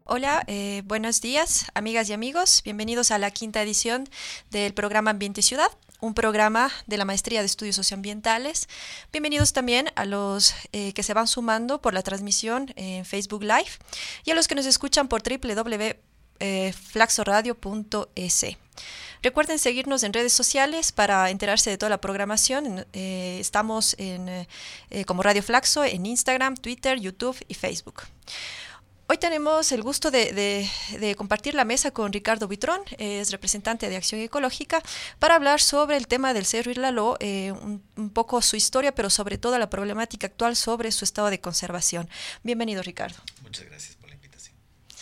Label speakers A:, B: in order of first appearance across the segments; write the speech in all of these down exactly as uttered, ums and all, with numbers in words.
A: Hola, eh, buenos días, amigas y amigos. Bienvenidos a la quinta edición del programa Ambiente y Ciudad, un programa de la Maestría de Estudios Socioambientales. Bienvenidos también a los eh, que se van sumando por la transmisión en Facebook Live y a los que nos escuchan por doble u doble u doble u punto flaxoradio punto es. Recuerden seguirnos en redes sociales para enterarse de toda la programación. Eh, estamos en, eh, como Radio Flaxo en Instagram, Twitter, YouTube y Facebook. Hoy tenemos el gusto de, de, de compartir la mesa con Ricardo Buitrón, es representante de Acción Ecológica, para hablar sobre el tema del Cerro Irlaló, eh, un, un poco su historia, pero sobre todo la problemática actual sobre su estado de conservación. Bienvenido, Ricardo.
B: Muchas gracias por la invitación.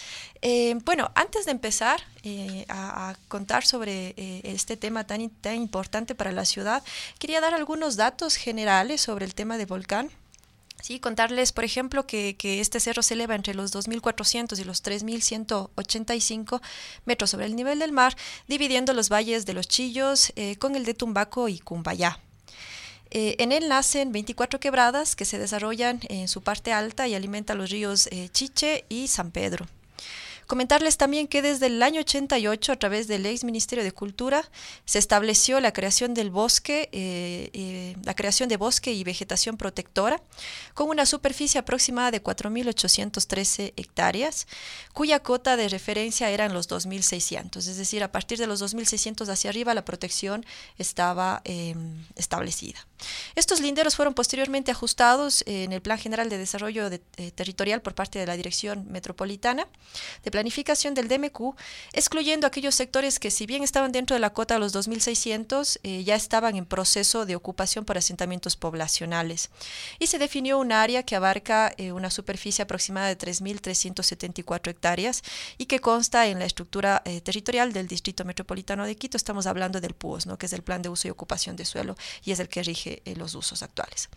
A: Eh, bueno, antes de empezar eh, a, a contar sobre eh, este tema tan, tan importante para la ciudad, quería dar algunos datos generales sobre el tema del volcán. Sí, contarles, por ejemplo, que, que este cerro se eleva entre los dos mil cuatrocientos y los tres mil ciento ochenta y cinco metros sobre el nivel del mar, dividiendo los valles de Los Chillos eh, con el de Tumbaco y Cumbayá. Eh, en él nacen veinticuatro quebradas que se desarrollan en su parte alta y alimentan los ríos eh, Chiche y San Pedro. Comentarles también que desde el año ochenta y ocho, a través del ex Ministerio de Cultura, se estableció la creación del bosque, eh, eh, la creación de bosque y vegetación protectora, con una superficie aproximada de cuatro mil ochocientas trece hectáreas, cuya cota de referencia eran los dos mil seiscientos, es decir, a partir de los dos mil seiscientos hacia arriba la protección estaba eh, establecida. Estos linderos fueron posteriormente ajustados en el Plan General de Desarrollo de, eh, Territorial por parte de la Dirección Metropolitana de Planificación del D M Q, excluyendo aquellos sectores que, si bien estaban dentro de la cota de los dos mil seiscientos, eh, ya estaban en proceso de ocupación por asentamientos poblacionales. Y se definió un área que abarca eh, una superficie aproximada de tres mil trescientas setenta y cuatro hectáreas y que consta en la estructura eh, territorial del Distrito Metropolitano de Quito. Estamos hablando del P U O S, ¿no?, que es el Plan de Uso y Ocupación de Suelo y es el que rige eh, los usos actuales.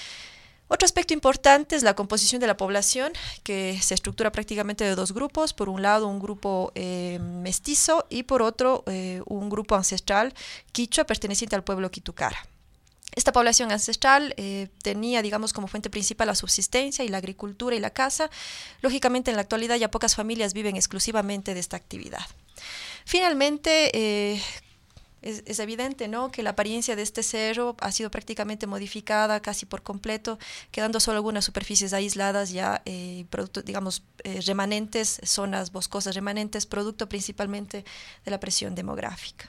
A: Otro aspecto importante es la composición de la población, que se estructura prácticamente de dos grupos. Por un lado, un grupo eh, mestizo y por otro, eh, un grupo ancestral quichua perteneciente al pueblo Quitucara. Esta población ancestral eh, tenía, digamos, como fuente principal la subsistencia y la agricultura y la caza. Lógicamente, en la actualidad ya pocas familias viven exclusivamente de esta actividad. Finalmente, eh, Es, es evidente, ¿no?, que la apariencia de este cerro ha sido prácticamente modificada casi por completo, quedando solo algunas superficies aisladas ya, eh, producto, digamos, eh, remanentes, zonas boscosas remanentes, producto principalmente de la presión demográfica.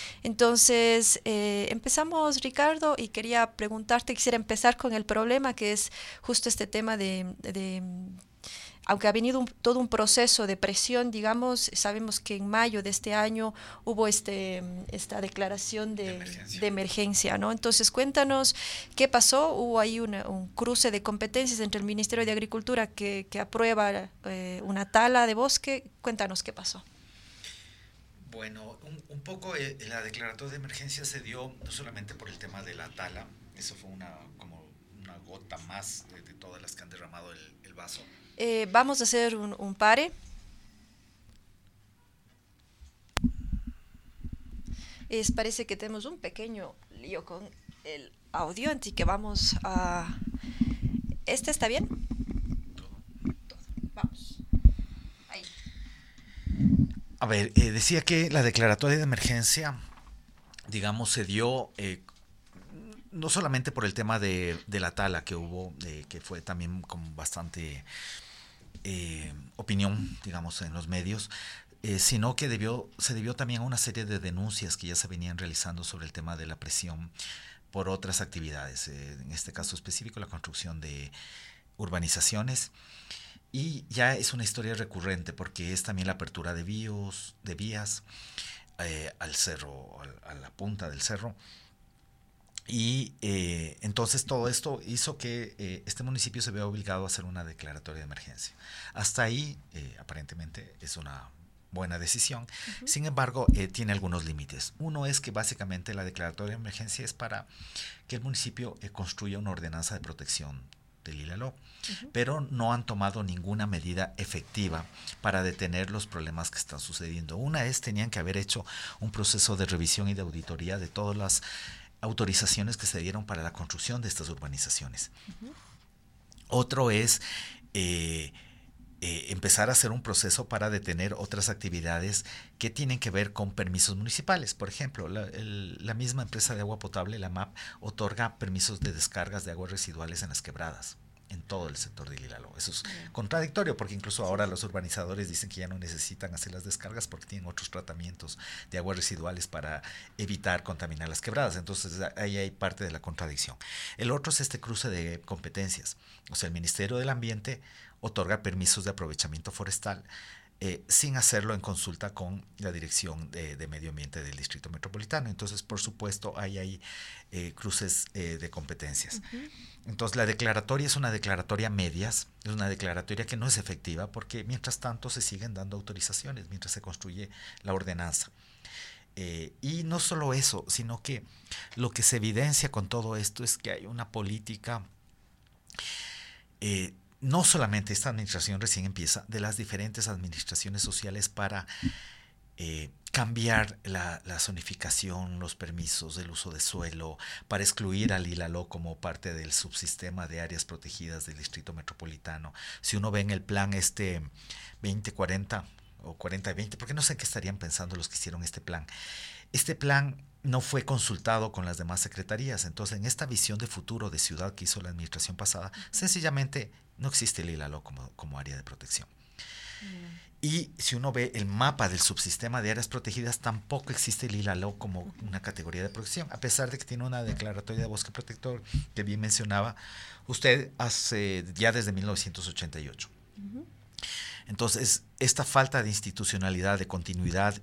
A: Entonces, eh, empezamos, Ricardo, y quería preguntarte, quisiera empezar con el problema que es justo este tema de... de aunque ha venido un, todo un proceso de presión, digamos, sabemos que en mayo de este año hubo este, esta declaración de,
B: de emergencia,
A: de emergencia, ¿no? Entonces, cuéntanos qué pasó. Hubo ahí una, un cruce de competencias entre el Ministerio de Agricultura que, que aprueba eh, una tala de bosque. Cuéntanos qué pasó.
B: Bueno, un, un poco eh, la declaratoria de emergencia se dio no solamente por el tema de la tala, eso fue una, como una gota más de, de todas las que han derramado el, el vaso.
A: Eh, vamos a hacer un, un pare. Es, parece que tenemos un pequeño lío con el audio, así que vamos a... ¿Este está bien?
B: Todo.
A: Todo. Vamos. Ahí.
B: A ver, eh, decía que la declaratoria de emergencia, digamos, se dio eh, no solamente por el tema de, de la tala que hubo, eh, que fue también con bastante... Eh, opinión, digamos, en los medios, eh, sino que debió, se debió también a una serie de denuncias que ya se venían realizando sobre el tema de la presión por otras actividades, eh, en este caso específico la construcción de urbanizaciones, y ya es una historia recurrente porque es también la apertura de víos, de vías eh, al cerro, a la punta del cerro. Y eh, entonces todo esto hizo que eh, este municipio se vea obligado a hacer una declaratoria de emergencia. Hasta ahí, eh, aparentemente, es una buena decisión. Uh-huh. Sin embargo, eh, tiene algunos límites. Uno es que básicamente la declaratoria de emergencia es para que el municipio eh, construya una ordenanza de protección del Irlaló, uh-huh. pero no han tomado ninguna medida efectiva para detener los problemas que están sucediendo. Una es, tenían que haber hecho un proceso de revisión y de auditoría de todas las autorizaciones que se dieron para la construcción de estas urbanizaciones. Uh-huh. Otro es eh, eh, empezar a hacer un proceso para detener otras actividades que tienen que ver con permisos municipales. Por ejemplo, la, el, la misma empresa de agua potable, la M A P, otorga permisos de descargas de aguas residuales en las quebradas, en todo el sector de Lilaló. Eso es yeah. contradictorio, porque incluso ahora los urbanizadores dicen que ya no necesitan hacer las descargas porque tienen otros tratamientos de aguas residuales para evitar contaminar las quebradas. Entonces ahí hay parte de la contradicción. El otro es este cruce de competencias. O sea, el Ministerio del Ambiente otorga permisos de aprovechamiento forestal Eh, sin hacerlo en consulta con la Dirección de, de Medio Ambiente del Distrito Metropolitano. Entonces, por supuesto, hay ahí eh, cruces eh, de competencias. Uh-huh. Entonces, la declaratoria es una declaratoria a medias, es una declaratoria que no es efectiva porque mientras tanto se siguen dando autorizaciones, mientras se construye la ordenanza. Eh, y no solo eso, sino que lo que se evidencia con todo esto es que hay una política eh, no solamente esta administración recién empieza, de las diferentes administraciones sociales para eh, cambiar la, la zonificación, los permisos, el uso de suelo, para excluir al Lilaló como parte del subsistema de áreas protegidas del Distrito Metropolitano. Si uno ve en el plan este veinte cuarenta o cuarenta veinte, porque no sé qué estarían pensando los que hicieron este plan. Este plan no fue consultado con las demás secretarías. Entonces, en esta visión de futuro de ciudad que hizo la administración pasada, sencillamente no existe el Lilaló como, como área de protección. Mm. Y si uno ve el mapa del subsistema de áreas protegidas, tampoco existe el Lilaló como una categoría de protección, a pesar de que tiene una declaratoria de bosque protector que bien mencionaba usted hace ya desde mil novecientos ochenta y ocho. Uh-huh. Entonces, esta falta de institucionalidad, de continuidad,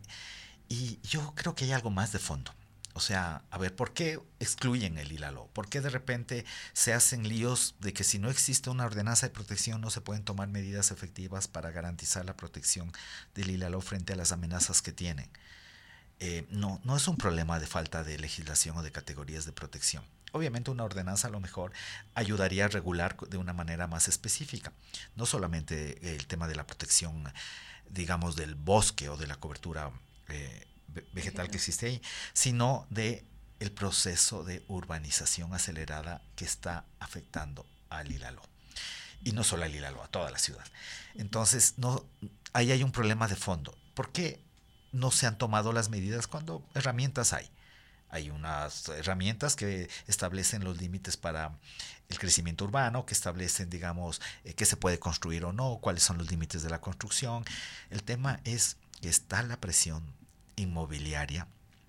B: y yo creo que hay algo más de fondo. O sea, a ver, ¿por qué excluyen el Lilaló? ¿Por qué de repente se hacen líos de que si no existe una ordenanza de protección no se pueden tomar medidas efectivas para garantizar la protección del Lilaló frente a las amenazas que tienen? Eh, no, no es un problema de falta de legislación o de categorías de protección. Obviamente una ordenanza a lo mejor ayudaría a regular de una manera más específica, no solamente el tema de la protección, digamos, del bosque o de la cobertura eh, vegetal que existe ahí, sino de el proceso de urbanización acelerada que está afectando a Lilaló. Y no solo a Lilaló, a toda la ciudad. Entonces, no, ahí hay un problema de fondo. ¿Por qué no se han tomado las medidas cuando herramientas hay? Hay unas herramientas que establecen los límites para el crecimiento urbano, que establecen, digamos, eh, qué se puede construir o no, cuáles son los límites de la construcción. El tema es que está la presión inmobiliaria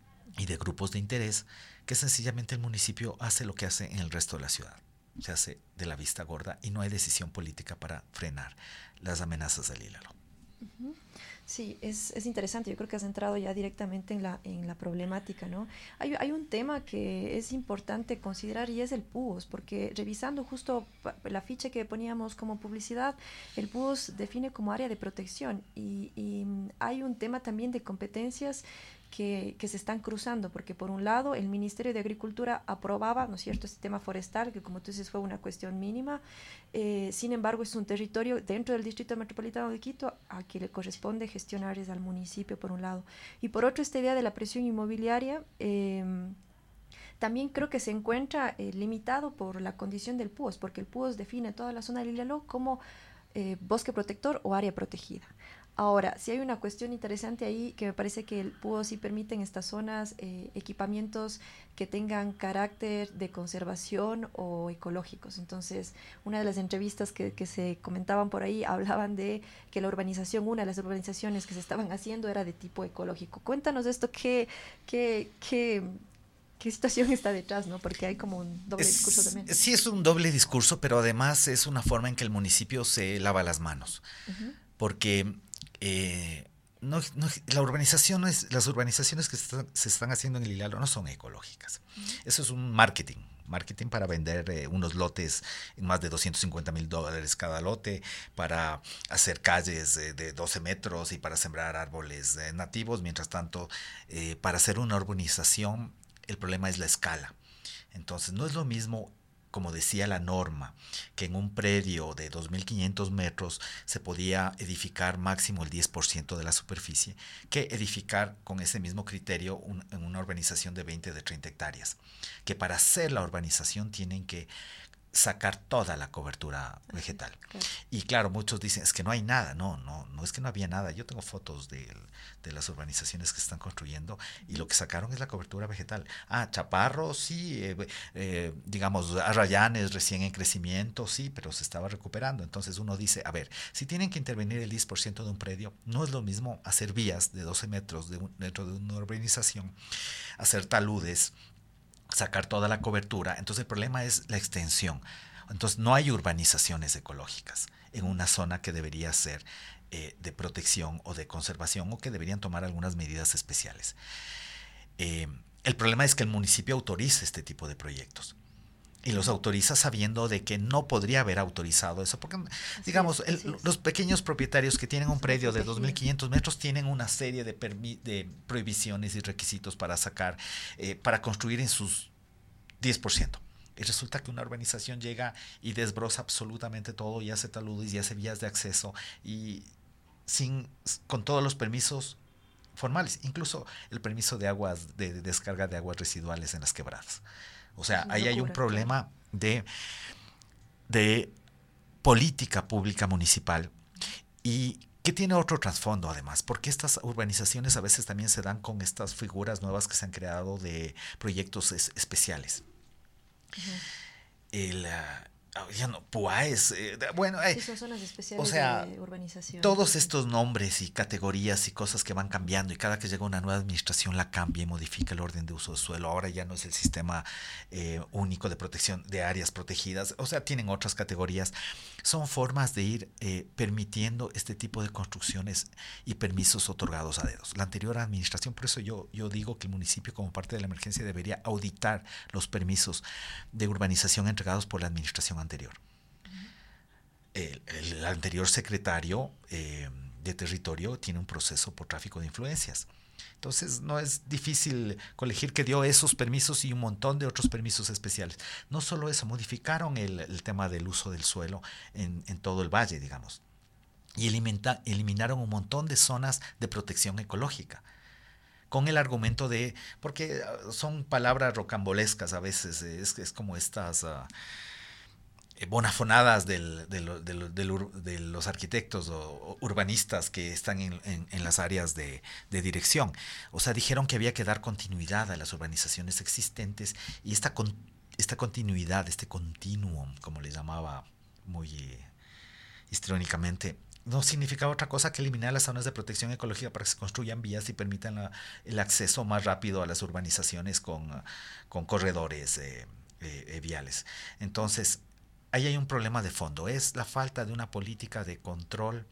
B: y de grupos de interés que sencillamente el municipio hace lo que hace en el resto de la ciudad. Se hace de la vista gorda y no hay decisión política para frenar las amenazas del Lilaló.
A: Uh-huh. Sí, es, es interesante. Yo creo que has entrado ya directamente en la, en la problemática, ¿no? Hay, hay un tema que es importante considerar y es el P U O S, porque revisando justo la ficha que poníamos como publicidad, el P U O S define como área de protección y, y hay un tema también de competencias que, que se están cruzando, porque por un lado el Ministerio de Agricultura aprobaba, ¿no es cierto?, este tema forestal, que como tú dices fue una cuestión mínima, eh, sin embargo es un territorio dentro del Distrito Metropolitano de Quito a quien le corresponde gestionar es al municipio por un lado, y por otro esta idea de la presión inmobiliaria, eh, también creo que se encuentra eh, limitado por la condición del P U O S, porque el P U O S define toda la zona de Lilaló como eh, bosque protector o área protegida. Ahora, sí hay una cuestión interesante ahí que me parece que el P U O S sí permite en estas zonas eh, equipamientos que tengan carácter de conservación o ecológicos. Entonces, una de las entrevistas que, que se comentaban por ahí hablaban de que la urbanización, una de las urbanizaciones que se estaban haciendo era de tipo ecológico. Cuéntanos de esto, ¿qué, qué, qué, qué situación está detrás, ¿no? Porque hay como un doble
B: es,
A: discurso también.
B: Sí, es un doble discurso, pero además es una forma en que el municipio se lava las manos. Uh-huh. Porque Eh, no, no, la urbanización es, las urbanizaciones que se están, se están haciendo en el Lilaló no son ecológicas. Uh-huh. Eso es un marketing, marketing para vender eh, unos lotes en más de doscientos cincuenta mil dólares cada lote, para hacer calles eh, de doce metros y para sembrar árboles eh, nativos. Mientras tanto, eh, para hacer una urbanización, el problema es la escala. Entonces, no es lo mismo, como decía la norma, que en un predio de dos mil quinientos metros se podía edificar máximo el diez por ciento de la superficie, que edificar con ese mismo criterio un, en una urbanización de veinte, de treinta hectáreas. Que para hacer la urbanización tienen que sacar toda la cobertura vegetal.
A: Claro.
B: Y claro, muchos dicen, es que no hay nada. No, no, no es que no había nada. Yo tengo fotos de, de las urbanizaciones que están construyendo y lo que sacaron es la cobertura vegetal. Ah, chaparros, sí, eh, eh, digamos, arrayanes recién en crecimiento, sí, pero se estaba recuperando. Entonces uno dice, a ver, si tienen que intervenir el diez por ciento de un predio, no es lo mismo hacer vías de doce metros de un, dentro de una urbanización, hacer taludes, sacar toda la cobertura. Entonces el problema es la extensión. Entonces no hay urbanizaciones ecológicas en una zona que debería ser eh, de protección o de conservación o que deberían tomar algunas medidas especiales. Eh, el problema es que el municipio autoriza este tipo de proyectos. Y los autoriza sabiendo de que no podría haber autorizado eso, porque, así digamos, es, el, los pequeños propietarios que tienen un predio de dos mil quinientos metros tienen una serie de, de prohibiciones y requisitos para sacar, eh, para construir en sus diez por ciento. Y resulta que una urbanización llega y desbroza absolutamente todo y hace taludes y hace vías de acceso y sin, con todos los permisos formales, incluso el permiso de aguas, de, de descarga de aguas residuales en las quebradas. O sea, ahí hay un problema de, de política pública municipal y que tiene otro trasfondo además, porque estas urbanizaciones a veces también se dan con estas figuras nuevas que se han creado de proyectos es, especiales. Uh-huh. El... Uh, ya no, Puáez, eh, bueno, eh,
A: sí, son zonas especiales
B: o sea,
A: de urbanización.
B: Todos estos nombres y categorías y cosas que van cambiando y cada que llega una nueva administración la cambia y modifica el orden de uso de suelo. Ahora ya no es el sistema eh, único de protección de áreas protegidas, o sea, tienen otras categorías. Son formas de ir eh, permitiendo este tipo de construcciones y permisos otorgados a dedos. La anterior administración, por eso yo, yo digo que el municipio como parte de la emergencia debería auditar los permisos de urbanización entregados por la administración anterior. El, el anterior secretario eh, de territorio tiene un proceso por tráfico de influencias. Entonces no es difícil colegir que dio esos permisos y un montón de otros permisos especiales. No solo eso, modificaron el, el tema del uso del suelo en, en todo el valle, digamos. Y elimina, eliminaron un montón de zonas de protección ecológica. Con el argumento de, porque son palabras rocambolescas a veces, es, es como estas... Uh, bonafonadas del, del, del, del, de los arquitectos o urbanistas que están en, en, en las áreas de, de dirección. O sea, dijeron que había que dar continuidad a las urbanizaciones existentes y esta, con, esta continuidad, este continuum, como le llamaba muy eh, histrónicamente, no significaba otra cosa que eliminar las zonas de protección ecológica para que se construyan vías y permitan la, el acceso más rápido a las urbanizaciones con, con corredores eh, eh, viales. Entonces, ahí hay un problema de fondo, es la falta de una política de control,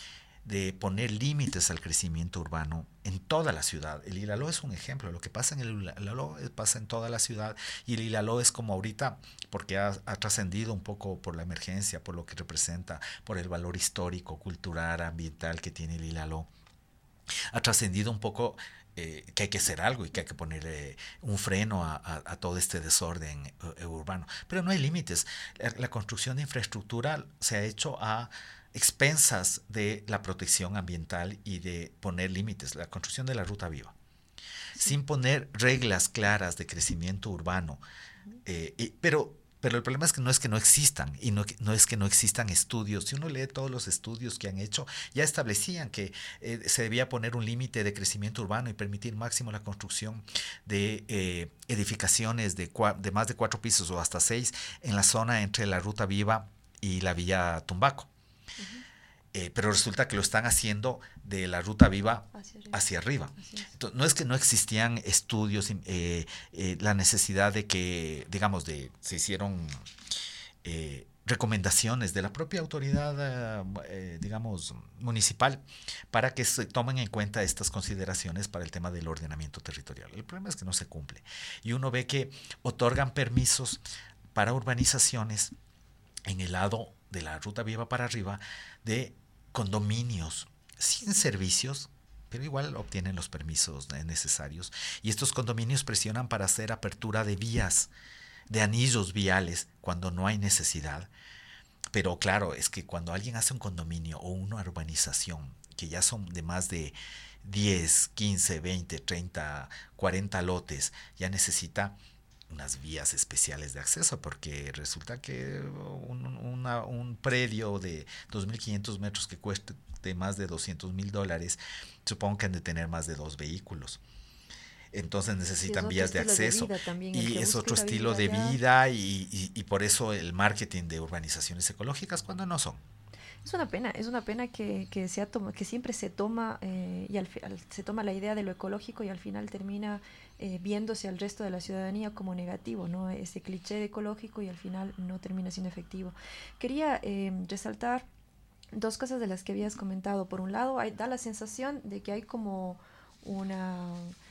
B: de poner límites al crecimiento urbano en toda la ciudad. El Ilaló es un ejemplo, lo que pasa en el Ilaló pasa en toda la ciudad y el Ilaló es como ahorita, porque ha, ha trascendido un poco por la emergencia, por lo que representa, por el valor histórico, cultural, ambiental que tiene el Ilaló, ha trascendido un poco Eh, que hay que hacer algo y que hay que poner eh, un freno a, a, a todo este desorden eh, urbano. Pero no hay límites. La, la construcción de infraestructura se ha hecho a expensas de la protección ambiental y de poner límites. La construcción de la Ruta Viva. Sí. Sin poner reglas claras de crecimiento urbano. Eh, y, pero... Pero el problema es que no es que no existan y no, no es que no existan estudios. Si uno lee todos los estudios que han hecho, ya establecían que eh, se debía poner un límite de crecimiento urbano y permitir máximo la construcción de eh, edificaciones de, de más de cuatro pisos o hasta seis en la zona entre la Ruta Viva y la Villa Tumbaco. Uh-huh. Eh, pero resulta que lo están haciendo de la Ruta Viva hacia arriba. Hacia arriba. Es. Entonces, no es que no existían estudios, eh, eh, la necesidad de que, digamos, de se hicieron eh, recomendaciones de la propia autoridad, eh, digamos, municipal, para que se tomen en cuenta estas consideraciones para el tema del ordenamiento territorial. El problema es que no se cumple. Y uno ve que otorgan permisos para urbanizaciones en el lado de la Ruta Viva para arriba de condominios sin servicios, pero igual obtienen los permisos necesarios. Y estos condominios presionan para hacer apertura de vías, de anillos viales, cuando no hay necesidad. Pero claro, es que cuando alguien hace un condominio o una urbanización, que ya son de más de diez, quince, veinte, treinta, cuarenta lotes, ya necesita unas vías especiales de acceso, porque resulta que un, una, un predio de dos mil quinientos metros que cueste de más de doscientos mil dólares, supongo que han de tener más de dos vehículos. Entonces necesitan
A: sí,
B: vías de acceso
A: de también,
B: y es otro estilo de vida y, y, y por eso el marketing de urbanizaciones ecológicas cuando no son.
A: Es una pena, es una pena que, que, se toma, que siempre se toma eh, y al, al, se toma la idea de lo ecológico y al final termina eh, viéndose al resto de la ciudadanía como negativo, ¿no? Ese cliché de ecológico y al final no termina siendo efectivo. Quería eh, resaltar dos cosas de las que habías comentado. Por un lado, hay, da la sensación de que hay como una...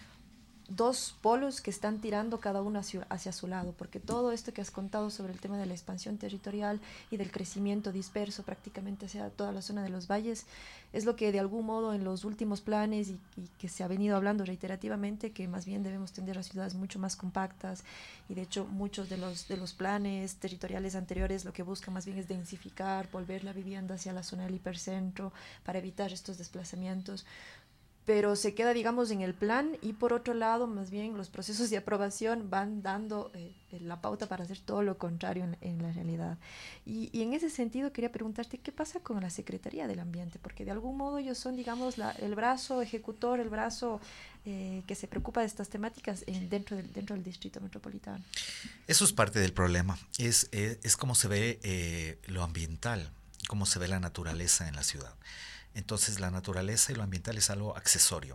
A: dos polos que están tirando cada uno hacia, hacia su lado, porque todo esto que has contado sobre el tema de la expansión territorial y del crecimiento disperso prácticamente hacia toda la zona de los valles, es lo que de algún modo en los últimos planes y, y que se ha venido hablando reiterativamente, que más bien debemos tender a ciudades mucho más compactas y de hecho muchos de los, de los planes territoriales anteriores lo que buscan más bien es densificar, volver la vivienda hacia la zona del hipercentro para evitar estos desplazamientos. Pero se queda, digamos, en el plan y por otro lado, más bien los procesos de aprobación van dando eh, la pauta para hacer todo lo contrario en, en la realidad. Y, y en ese sentido quería preguntarte, ¿qué pasa con la Secretaría del Ambiente? Porque de algún modo ellos son, digamos, la, el brazo ejecutor, el brazo eh, que se preocupa de estas temáticas en, dentro, del, dentro del distrito metropolitano.
B: Eso es parte del problema, es, es, es cómo se ve eh, lo ambiental, cómo se ve la naturaleza en la ciudad. Entonces la naturaleza y lo ambiental es algo accesorio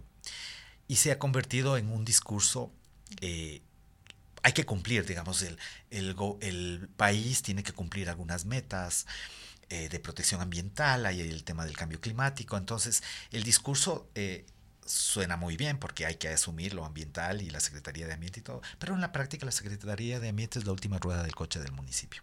B: y se ha convertido en un discurso, eh, hay que cumplir, digamos, el, el, el país tiene que cumplir algunas metas eh, de protección ambiental, hay el tema del cambio climático, entonces el discurso eh, suena muy bien porque hay que asumir lo ambiental y la Secretaría de Ambiente y todo, pero en la práctica la Secretaría de Ambiente es la última rueda del coche del municipio.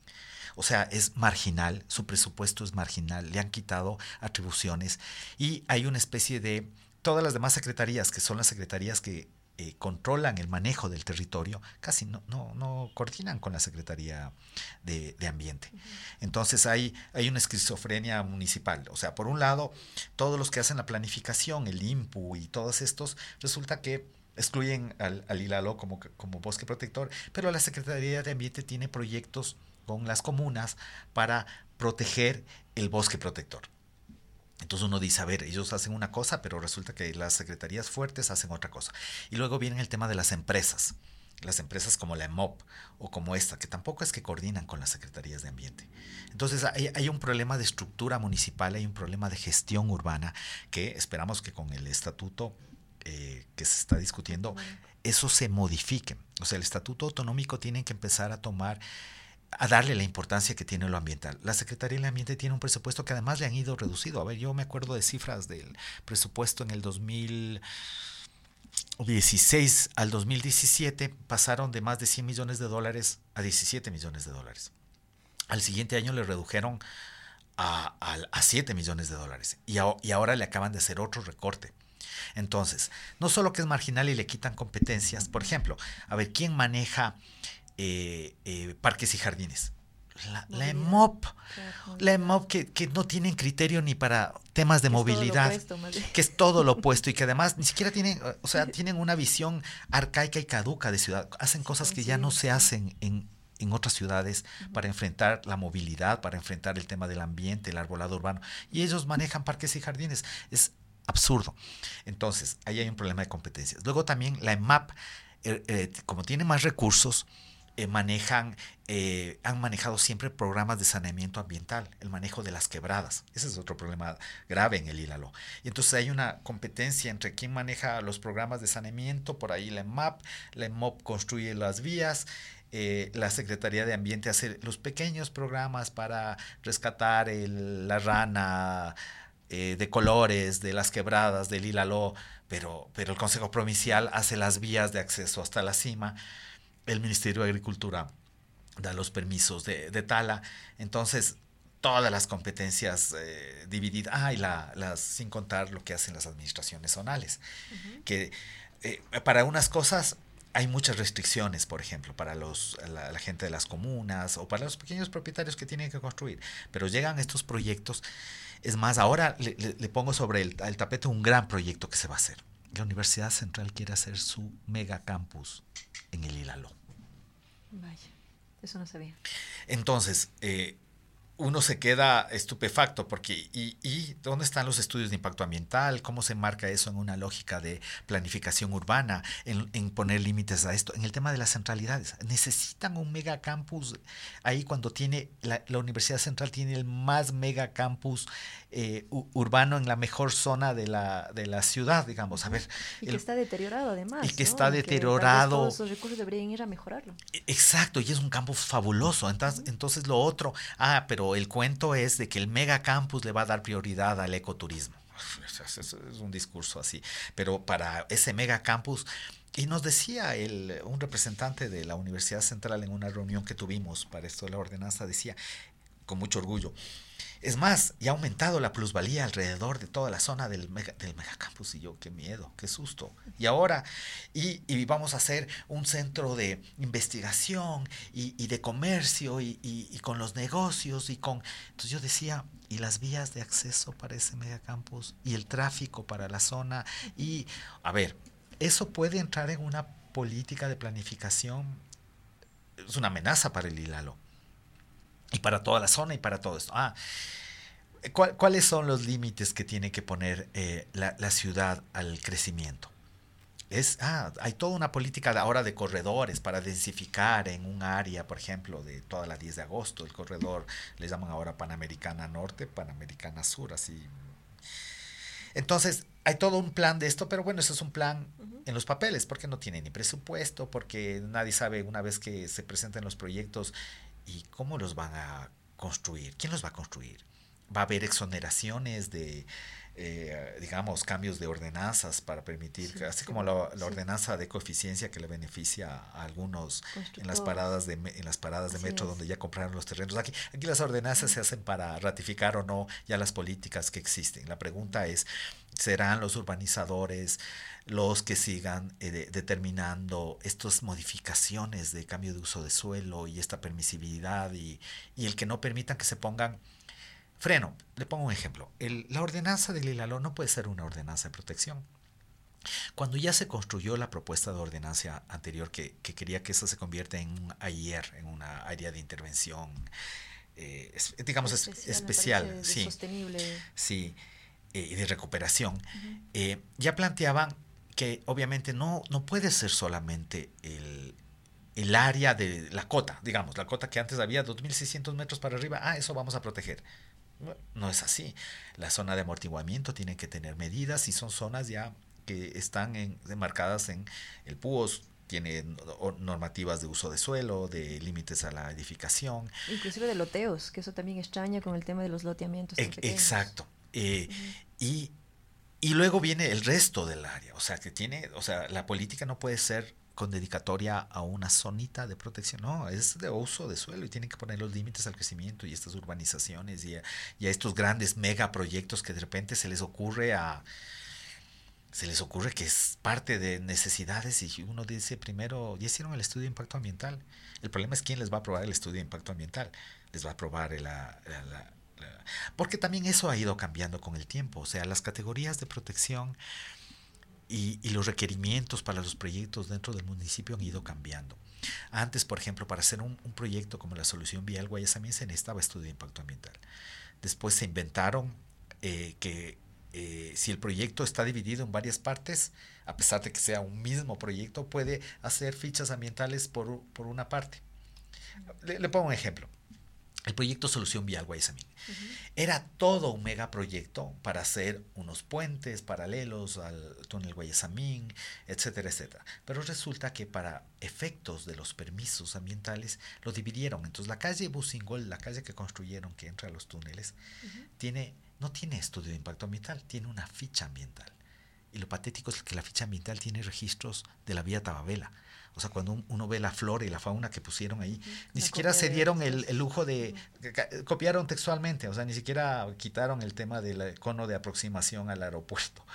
B: O sea, es marginal, su presupuesto es marginal, le han quitado atribuciones y hay una especie de... Todas las demás secretarías, que son las secretarías que eh, controlan el manejo del territorio, casi no, no, no coordinan con la Secretaría de, de Ambiente. Uh-huh. Entonces hay, hay una esquizofrenia municipal. O sea, por un lado, todos los que hacen la planificación, el INPU y todos estos, resulta que excluyen al, al Ilaló como, como bosque protector, pero la Secretaría de Ambiente tiene proyectos con las comunas para proteger el bosque protector. Entonces uno dice, a ver, ellos hacen una cosa, pero resulta que las secretarías fuertes hacen otra cosa. Y luego viene el tema de las empresas, las empresas como la EMOP o como esta, que tampoco es que coordinan con las secretarías de ambiente. Entonces hay, hay un problema de estructura municipal, hay un problema de gestión urbana que esperamos que con el estatuto eh, que se está discutiendo, eso se modifique. O sea, el estatuto autonómico tiene que empezar a tomar a darle la importancia que tiene lo ambiental. La Secretaría del Ambiente tiene un presupuesto que además le han ido reducido. A ver, yo me acuerdo de cifras del presupuesto en el dos mil dieciséis al dos mil diecisiete, pasaron de más de cien millones de dólares a diecisiete millones de dólares. Al siguiente año le redujeron a, a, a siete millones de dólares y, a, y ahora le acaban de hacer otro recorte. Entonces, no solo que es marginal y le quitan competencias, por ejemplo, a ver, ¿quién maneja Eh, eh, parques y jardines? La, la EMOP, claro, la EMOP que, que no tienen criterio ni para temas de movilidad, es opuesto, que es todo lo opuesto y que además ni siquiera tienen, o sea, tienen una visión arcaica y caduca de ciudad, hacen cosas que ya no se hacen en, en otras ciudades uh-huh. para enfrentar la movilidad, para enfrentar el tema del ambiente, el arbolado urbano, y ellos manejan parques y jardines, es absurdo. Entonces, ahí hay un problema de competencias. Luego también la EMAP, eh, eh, como tiene más recursos, Eh, manejan, eh, han manejado siempre programas de saneamiento ambiental, el manejo de las quebradas. Ese es otro problema grave en el Ilaló. Y entonces hay una competencia entre quién maneja los programas de saneamiento, por ahí la EMAP, la EMOP construye las vías, eh, la Secretaría de Ambiente hace los pequeños programas para rescatar el, la rana eh, de colores de las quebradas del Ilaló, pero, pero el Consejo Provincial hace las vías de acceso hasta la cima. El Ministerio de Agricultura da los permisos de, de tala, entonces todas las competencias eh, divididas, ah, y la, las, sin contar lo que hacen las administraciones zonales, uh-huh. que eh, para unas cosas hay muchas restricciones, por ejemplo, para los, la, la gente de las comunas o para los pequeños propietarios que tienen que construir, pero llegan estos proyectos, es más, ahora le, le, le pongo sobre el, el tapete un gran proyecto que se va a hacer. La Universidad Central quiere hacer su megacampus en el Ilaló.
A: Vaya, eso no sabía.
B: Entonces, eh, uno se queda estupefacto porque ¿y, ¿y dónde están los estudios de impacto ambiental? ¿Cómo se marca eso en una lógica de planificación urbana? En, en poner límites a esto. En el tema de las centralidades. Necesitan un megacampus ahí cuando tiene la, la Universidad Central tiene el más megacampus eh, urbano en la mejor zona de la, de la ciudad, digamos. A ver,
A: y
B: el,
A: que está deteriorado además,
B: y que
A: ¿no?
B: está
A: Y
B: deteriorado.
A: Que tal vez todos esos recursos deberían ir a mejorarlo.
B: Exacto, y es un campus fabuloso. Entonces, uh-huh. entonces lo otro, ah, pero el cuento es de que el megacampus le va a dar prioridad al ecoturismo. Es, es, es un discurso así. Pero para ese megacampus, y nos decía el, un representante de la Universidad Central en una reunión que tuvimos para esto de la ordenanza, decía con mucho orgullo, es más, ya ha aumentado la plusvalía alrededor de toda la zona del, mega, del megacampus. Y yo, qué miedo, qué susto. Y ahora, y, y vamos a hacer un centro de investigación y, y de comercio y, y, y con los negocios y con... Entonces yo decía, y las vías de acceso para ese megacampus y el tráfico para la zona. Y, a ver, eso puede entrar en una política de planificación. Es una amenaza para el Ilalo. Y para toda la zona y para todo esto. Ah, ¿cuál, ¿Cuáles son los límites que tiene que poner eh, la, la ciudad al crecimiento? Es, ah, hay toda una política ahora de corredores para densificar en un área, por ejemplo, de toda la diez de agosto. El corredor le llaman ahora Panamericana Norte, Panamericana Sur, así. Entonces, hay todo un plan de esto, pero bueno, eso es un plan uh-huh. en los papeles, porque no tiene ni presupuesto, porque nadie sabe una vez que se presenten los proyectos. ¿Y cómo los van a construir? ¿Quién los va a construir? ¿Va a haber exoneraciones de, eh, digamos, cambios de ordenanzas para permitir, sí, así sí, como la, la sí. ordenanza de coeficiencia que le beneficia a algunos en las paradas de, en las paradas de metro es. Donde ya compraron los terrenos? Aquí, aquí las ordenanzas sí. se hacen para ratificar o no ya las políticas que existen. La pregunta es, ¿serán los urbanizadores los que sigan eh, de, determinando estas modificaciones de cambio de uso de suelo y esta permisibilidad y, y el que no permitan que se pongan freno? Le pongo un ejemplo. El, la ordenanza del Ilalo no puede ser una ordenanza de protección. Cuando ya se construyó la propuesta de ordenanza anterior que, que quería que eso se convierta en un A I R, en una área de intervención, eh, es, digamos, especial, es, especial sí,
A: sostenible.
B: Sí, eh, y de recuperación, uh-huh. eh, ya planteaban que obviamente no, no puede ser solamente el, el área de la cota, digamos, la cota que antes había dos mil seiscientos metros para arriba, ah, eso vamos a proteger. No, no es así. La zona de amortiguamiento tiene que tener medidas y son zonas ya que están en, marcadas en el P U O S, tiene normativas de uso de suelo, de límites a la edificación.
A: Inclusive de loteos, que eso también extraña con el tema de los loteamientos.
B: E- exacto. Eh, uh-huh. Y Y luego viene el resto del área, o sea, que tiene, o sea, la política no puede ser con dedicatoria a una zonita de protección, no, es de uso de suelo y tienen que poner los límites al crecimiento y estas urbanizaciones y a, y a estos grandes megaproyectos que de repente se les ocurre a, se les ocurre que es parte de necesidades y uno dice primero, ya hicieron el estudio de impacto ambiental. El problema es quién les va a aprobar el estudio de impacto ambiental, les va a aprobar la, la, la porque también eso ha ido cambiando con el tiempo, o sea, las categorías de protección y, y los requerimientos para los proyectos dentro del municipio han ido cambiando. Antes, por ejemplo, para hacer un, un proyecto como la solución vial Guayasamín se necesitaba estudio de impacto ambiental. Después se inventaron eh, que eh, si el proyecto está dividido en varias partes, a pesar de que sea un mismo proyecto, puede hacer fichas ambientales por, por una parte. Le, le pongo un ejemplo. El proyecto Solución Vial Guayasamín. Uh-huh. Era todo un megaproyecto para hacer unos puentes paralelos al túnel Guayasamín, etcétera, etcétera. Pero resulta que para efectos de los permisos ambientales lo dividieron. Entonces la calle Busingol, la calle que construyeron que entra a los túneles, uh-huh. tiene, no tiene estudio de impacto ambiental, tiene una ficha ambiental. Y lo patético es que la ficha ambiental tiene registros de la vía Tababela. O sea, cuando uno ve la flora y la fauna que pusieron ahí, uh-huh. ni la siquiera se dieron el, el lujo de... Uh-huh. Copiaron textualmente, o sea, ni siquiera quitaron el tema del cono de aproximación al aeropuerto.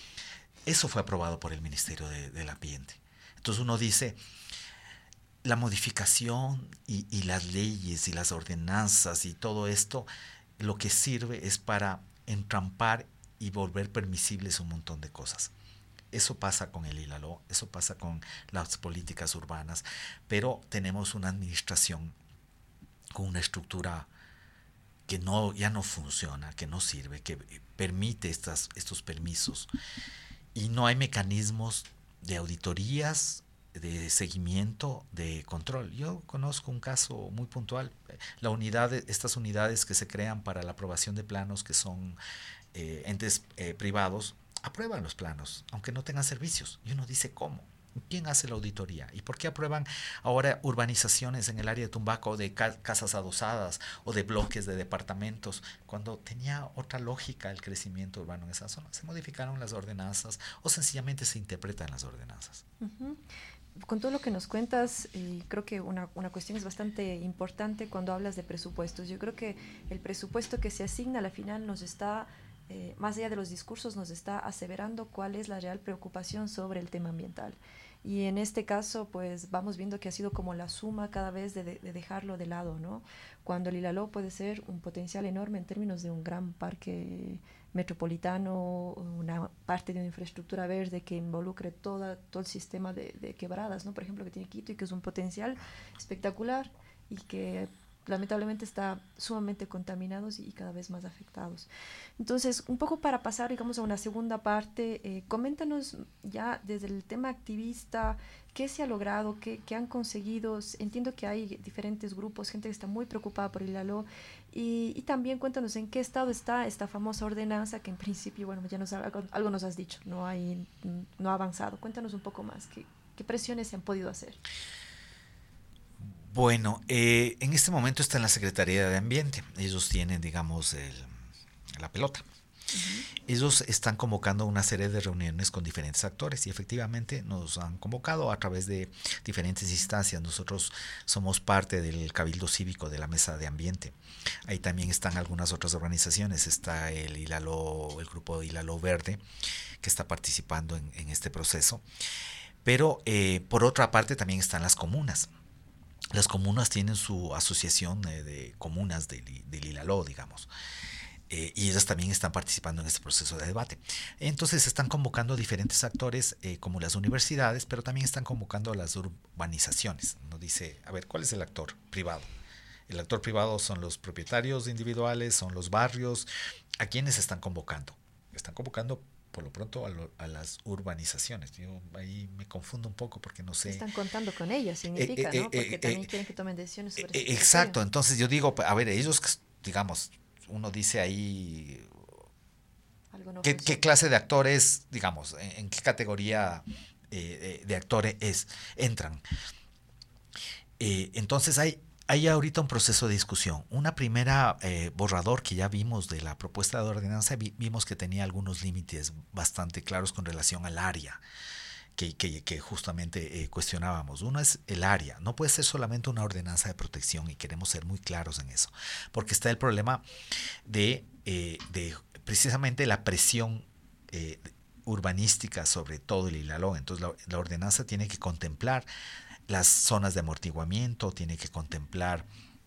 B: Eso fue aprobado por el Ministerio de, del Ambiente. Entonces uno dice, la modificación y, y las leyes y las ordenanzas y todo esto, lo que sirve es para entrampar y volver permisibles un montón de cosas. Eso pasa con el Ilaló, eso pasa con las políticas urbanas, pero tenemos una administración con una estructura que no, ya no funciona, que no sirve, que permite estas, estos permisos. Y no hay mecanismos de auditorías, de seguimiento, de control. Yo conozco un caso muy puntual. La unidad, estas unidades que se crean para la aprobación de planos, que son eh, entes eh, privados, aprueban los planos, aunque no tengan servicios. Y uno dice, ¿cómo? ¿Quién hace la auditoría? ¿Y por qué aprueban ahora urbanizaciones en el área de Tumbaco de ca casas adosadas o de bloques de departamentos cuando tenía otra lógica el crecimiento urbano en esa zona? Se modificaron las ordenanzas o sencillamente se interpretan las ordenanzas.
A: Uh-huh. Con todo lo que nos cuentas, eh, creo que una, una cuestión es bastante importante cuando hablas de presupuestos. Yo creo que el presupuesto que se asigna a la final nos está, eh, más allá de los discursos, nos está aseverando cuál es la real preocupación sobre el tema ambiental. Y en este caso, pues vamos viendo que ha sido como la suma cada vez de, de, de dejarlo de lado, ¿no? Cuando el Ilaló puede ser un potencial enorme en términos de un gran parque metropolitano, una parte de una infraestructura verde que involucre toda, todo el sistema de, de quebradas, ¿no? Por ejemplo, que tiene Quito y que es un potencial espectacular y que lamentablemente está sumamente contaminados y cada vez más afectados. Entonces, un poco para pasar, digamos, a una segunda parte, eh, coméntanos ya desde el tema activista, qué se ha logrado, qué, qué han conseguido. Entiendo que hay diferentes grupos, gente que está muy preocupada por el Ilaló, y, y también cuéntanos en qué estado está esta famosa ordenanza que en principio, bueno, ya nos, algo, algo nos has dicho, no, hay, no ha avanzado. Cuéntanos un poco más, qué, qué presiones se han podido hacer.
B: Bueno, eh, en este momento está en la Secretaría de Ambiente. Ellos tienen, digamos, el, la pelota. Uh-huh. Ellos están convocando una serie de reuniones con diferentes actores y efectivamente nos han convocado a través de diferentes instancias. Nosotros somos parte del Cabildo Cívico de la Mesa de Ambiente. Ahí también están algunas otras organizaciones. Está el Ilaló, el grupo Ilaló Verde, que está participando en, en este proceso. Pero eh, por otra parte también están las comunas. Las comunas tienen su asociación de, de comunas del, del Ilaló, digamos, eh, y ellas también están participando en este proceso de debate. Entonces están convocando a diferentes actores, eh, como las universidades, pero también están convocando a las urbanizaciones. Nos dice, a ver, ¿cuál es el actor privado? El actor privado son los propietarios individuales, son los barrios. ¿A quiénes están convocando? Están convocando por lo pronto a, lo, a las urbanizaciones. Yo ahí me confundo un poco porque no sé.
A: Están contando con ellas, significa, eh, ¿no? Porque eh, también eh, quieren que tomen decisiones sobre
B: eh, exacto, entonces yo digo, a ver, ellos, digamos, uno dice ahí, Algo no ¿qué, ¿qué clase de actores, digamos, en, en qué categoría eh, de, de actores es, entran? Eh, entonces hay Hay ahorita un proceso de discusión. Una primera eh, borrador que ya vimos de la propuesta de ordenanza, vi, vimos que tenía algunos límites bastante claros con relación al área que, que, que justamente eh, cuestionábamos. Uno es el área. No puede ser solamente una ordenanza de protección y queremos ser muy claros en eso. Porque está el problema de, eh, de precisamente la presión eh, urbanística sobre todo el Ilaló. Entonces la, la ordenanza tiene que contemplar las zonas de amortiguamiento, tiene que contemplar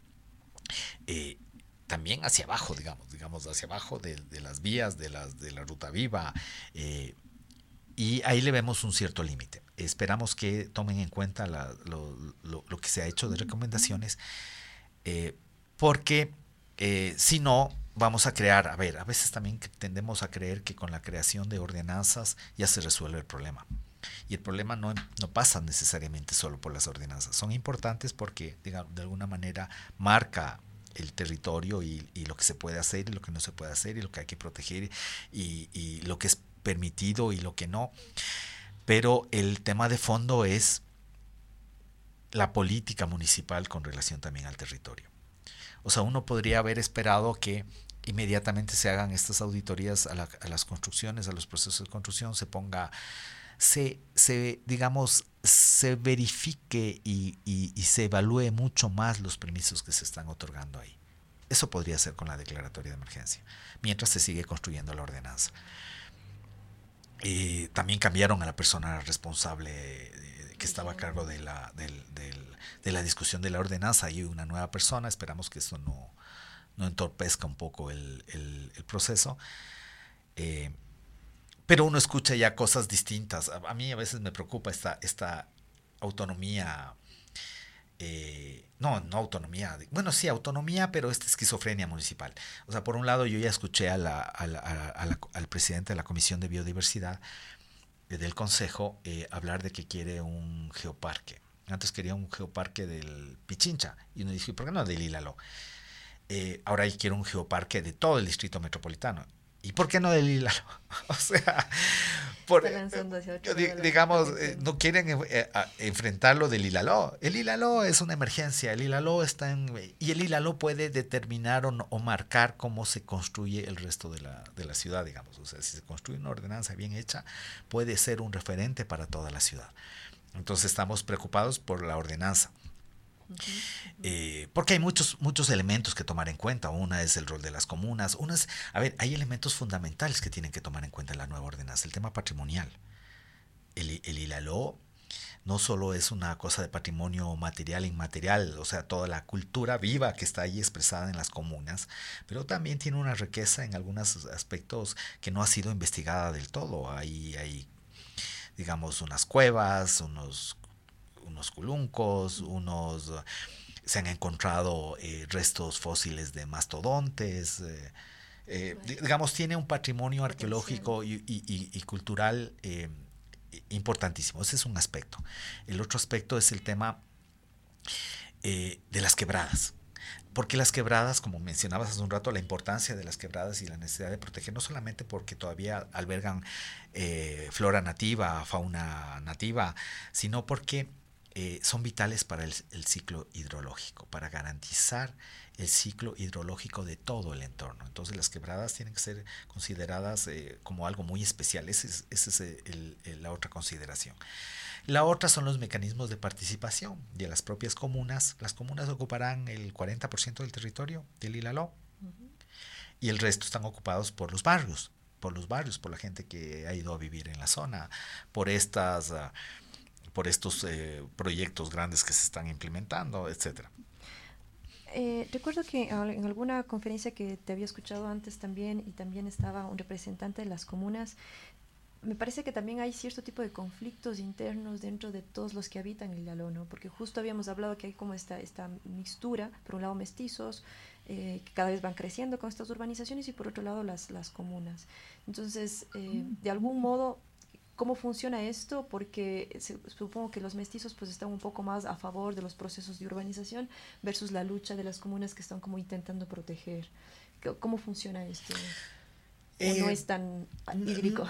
B: eh, también hacia abajo, digamos, digamos hacia abajo de, de las vías, de, las, de la ruta viva, eh, y ahí le vemos un cierto límite. Esperamos que tomen en cuenta la, lo, lo, lo que se ha hecho de recomendaciones, eh, porque eh, si no, vamos a crear, a ver, a veces también tendemos a creer que con la creación de ordenanzas ya se resuelve el problema. Y el problema no, no pasa necesariamente solo por las ordenanzas. Son importantes porque, digamos, de alguna manera marca el territorio y, y lo que se puede hacer y lo que no se puede hacer y lo que hay que proteger y, y lo que es permitido y lo que no. Pero el tema de fondo es la política municipal con relación también al territorio. O sea, uno podría haber esperado que inmediatamente se hagan estas auditorías a, la, a las construcciones, a los procesos de construcción, se ponga... Se, se, digamos, se verifique y, y, y se evalúe mucho más los permisos que se están otorgando ahí. Eso podría ser con la declaratoria de emergencia, mientras se sigue construyendo la ordenanza. Eh, también cambiaron a la persona responsable eh, que estaba a cargo de la, del, del, de la discusión de la ordenanza. Hay una nueva persona, esperamos que eso no, no entorpezca un poco el, el, el proceso. Eh, pero uno escucha ya cosas distintas. A, a mí a veces me preocupa esta, esta autonomía. Eh, no, no autonomía, bueno, sí, autonomía, pero esta esquizofrenia municipal. O sea, por un lado yo ya escuché a la, a la, a la, al presidente de la Comisión de Biodiversidad eh, del Consejo eh, hablar de que quiere un geoparque. Antes quería un geoparque del Pichincha, y uno dice, ¿por qué no del Ilaló? Eh, ahora quiere un geoparque de todo el distrito metropolitano. ¿Y por qué no del Ilaló? O sea, por,
A: Está lanzando hacia otro
B: di-
A: lado la, la
B: digamos, eh,
A: atención.
B: no quieren eh, a- enfrentarlo del Ilaló. El Ilaló es una emergencia. El Ilaló está en. Y el Ilaló puede determinar o, no- o marcar cómo se construye el resto de la, de la ciudad, digamos. O sea, si se construye una ordenanza bien hecha, puede ser un referente para toda la ciudad. Entonces estamos preocupados por la ordenanza.
A: Ujú, ujú.
B: Eh, porque hay muchos, muchos elementos que tomar en cuenta. Una es el rol de las comunas. Una es, a ver, hay elementos fundamentales que tienen que tomar en cuenta en la nueva ordenanza. El tema patrimonial. El, el Ilaló no solo es una cosa de patrimonio material e inmaterial, o sea, toda la cultura viva que está ahí expresada en las comunas, pero también tiene una riqueza en algunos aspectos que no ha sido investigada del todo. Hay, hay digamos, unas cuevas, unos, unos culuncos, unos se han encontrado eh, restos fósiles de mastodontes, eh, eh, digamos, tiene un patrimonio arqueológico y, y, y, y cultural eh, importantísimo. Ese es un aspecto. El otro aspecto es el tema eh, de las quebradas. Porque las quebradas, como mencionabas hace un rato, la importancia de las quebradas y la necesidad de proteger, no solamente porque todavía albergan eh, flora nativa, fauna nativa, sino porque eh, son vitales para el, el ciclo hidrológico, para garantizar el ciclo hidrológico de todo el entorno. Entonces las quebradas tienen que ser consideradas eh, como algo muy especial. Esa es, ese es el, el, la otra consideración. La otra son los mecanismos de participación de las propias comunas. Las comunas ocuparán el cuarenta por ciento del territorio del Ilaló uh-huh. y el resto están ocupados por los barrios, por los barrios, por la gente que ha ido a vivir en la zona, por estas, uh, por estos eh, proyectos grandes que se están implementando, etcétera.
A: Eh, recuerdo que en alguna conferencia que te había escuchado antes también, y también estaba un representante de las comunas, me parece que también hay cierto tipo de conflictos internos dentro de todos los que habitan el Ilaló, ¿no? Porque justo habíamos hablado que hay como esta, esta mixtura, por un lado mestizos, eh, que cada vez van creciendo con estas urbanizaciones, y por otro lado las, las comunas. Entonces, eh, de algún modo, ¿cómo funciona esto? Porque se, supongo que los mestizos pues están un poco más a favor de los procesos de urbanización versus la lucha de las comunas que están como intentando proteger. ¿Cómo funciona esto? ¿O eh, no es tan idílico?